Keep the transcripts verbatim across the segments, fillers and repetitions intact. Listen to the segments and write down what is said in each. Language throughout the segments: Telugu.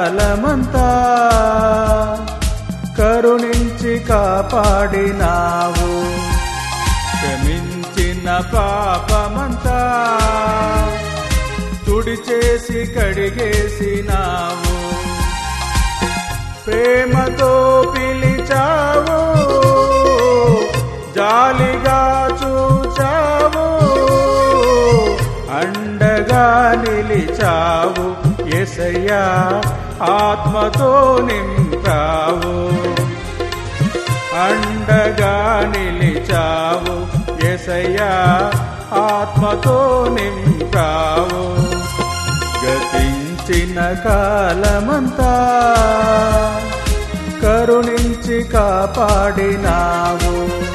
కాలమంతా కరుణించి కాపాడినావు. క్షమించిన పాపమంతా తుడిచేసి కడిగేసినావు. ప్రేమతో పిలిచావు, జాలిగా చూచావు, అండగా నిలిచావు. యేసయ్యా ఆత్మతో నింపావు, అండగా నిలిచావు. యేసయ్యా ఆత్మతో నింపావు. గతించిన కాలమంతా కరుణించి కాపాడినావు.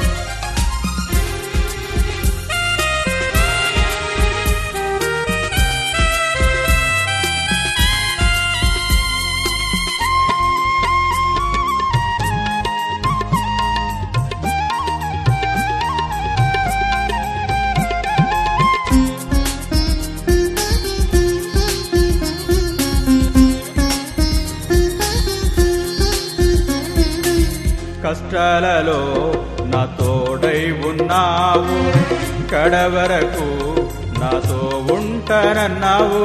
కష్టాలలో నా తోడై ఉన్నావు, కడవరకు నాతో ఉంటానన్నావు.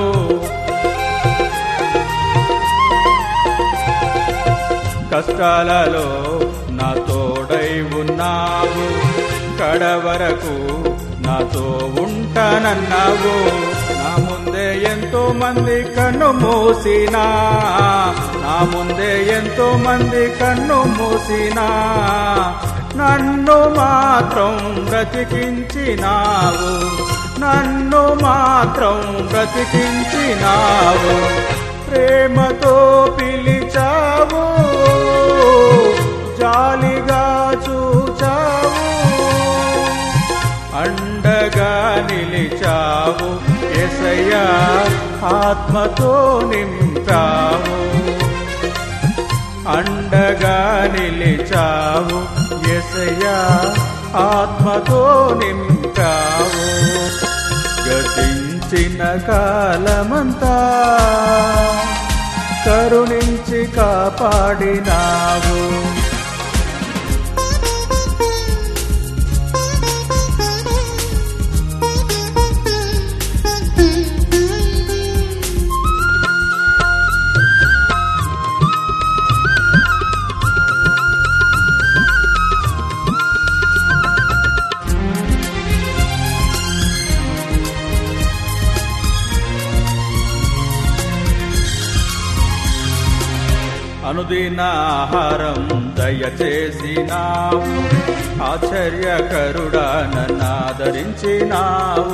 కష్టాలలో నా తోడై ఉన్నావు, కడవరకు నాతో ఉంటానన్నావు. నా ముందే ఎంతో మంది కన్ను మూసినా, నా ముందే ఎంతో మంది కన్ను మూసినా, నన్ను మాత్రం బ్రతికించినావు, నన్ను మాత్రం బ్రతికించినావు. ప్రేమతో పిలిచావు, జాలిగా చూచావు, అండగా నిలిచావు. యేసయ్యా ఆత్మతో నింపావు, అండగా నిలిచావు. యేసయ్యా ఆత్మతో నింపావు. గతించిన కాలమంతా కరుణించి కాపాడినావు. అనుదిన ఆహారం దయచేసినావు, ఆశ్చర్యకరుడా నన్నాదరించినావు.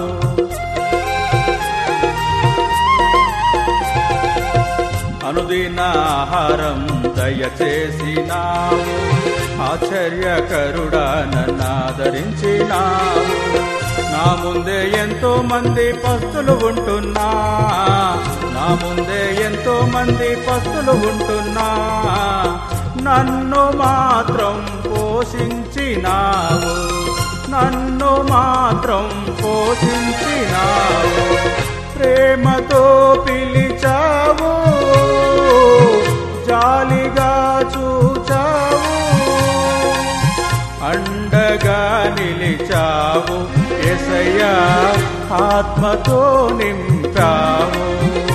అనుదిన ఆహారం దయచేసినావు, ఆశ్చర్యకరుడా నన్నాదరించినావు. నా ముందే ఎంతో మంది పస్తులు ఉంటున్నా, నా ముందే ఎంతో మంది పస్తులు ఉంటున్నా, నన్ను మాత్రం పోషించినావు, నన్ను మాత్రం పోషించినావు. ప్రేమతో పిలిచావు, జాలిగా చూచావు, అండగా నిలిచావు. యేసయ్యా ఆత్మతో నింపావు,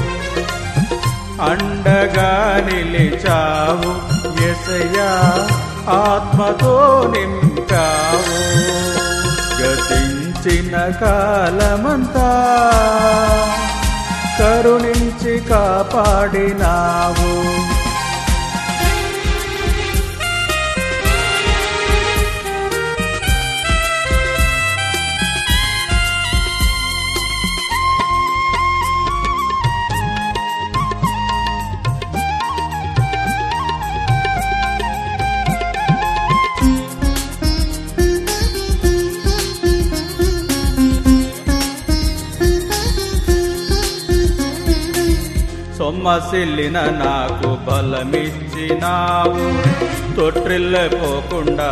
అండగా నిలిచావు. యేసయ్యా ఆత్మతో నింపావు. గతించిన కాలమంతా కరుణించి కాపాడినావు. సొమ్మసిల్లిన నాకు బలమిచ్చినావు, తొట్టిల్లపోకుండా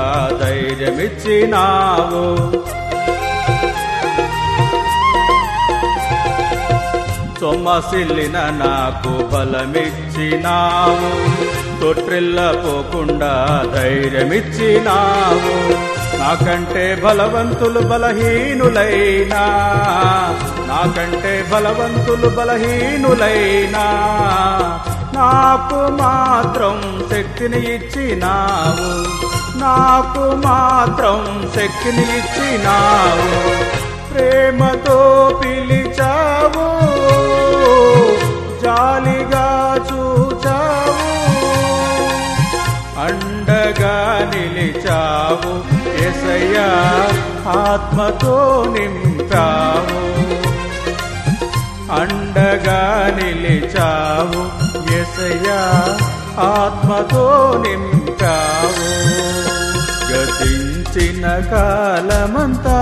ధైర్యమిచ్చినావు. సొమ్మసిల్లిన నాకు బలమిచ్చినావు, తొట్టిల్లపోకుండా ధైర్యమిచ్చినావు. నాకంటే బలవంతులు బలహీనులైనా, నాకంటే బలవంతులు బలహీనులైనా, నాకు మాత్రం శక్తిని ఇచ్చినావు, నాకు మాత్రం శక్తిని ఇచ్చినావు. ప్రేమతో పిలిచావు, జాలిగా చూచావు, అండగా నిలిచావు. యేసయ్యా ఆత్మతో నింపావు, అండగా నిలిచావు. యేసయ్యా ఆత్మతో నింపావు. గతించిన కాలమంతా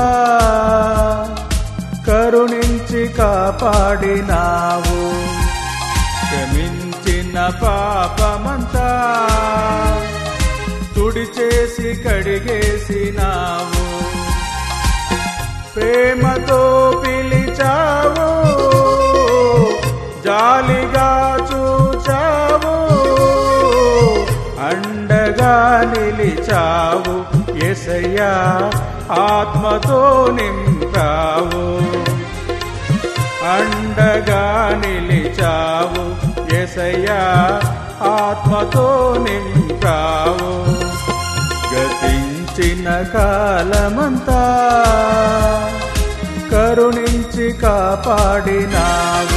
కరుణించి కాపాడినావు, క్షమించిన పాపమంతా తుడిచేసి కడిగేసినావు. ప్రేమతో పిలిచావు, జాలిగా చూచావు, అండగా నిలిచావు. యేసయ్యా ఆత్మతో నింపావు, అండగా నిలిచావు. యేసయ్యా ఆత్మతో నింపావు. గతించిన కాలమంతా కరుణించి కాపాడినావు.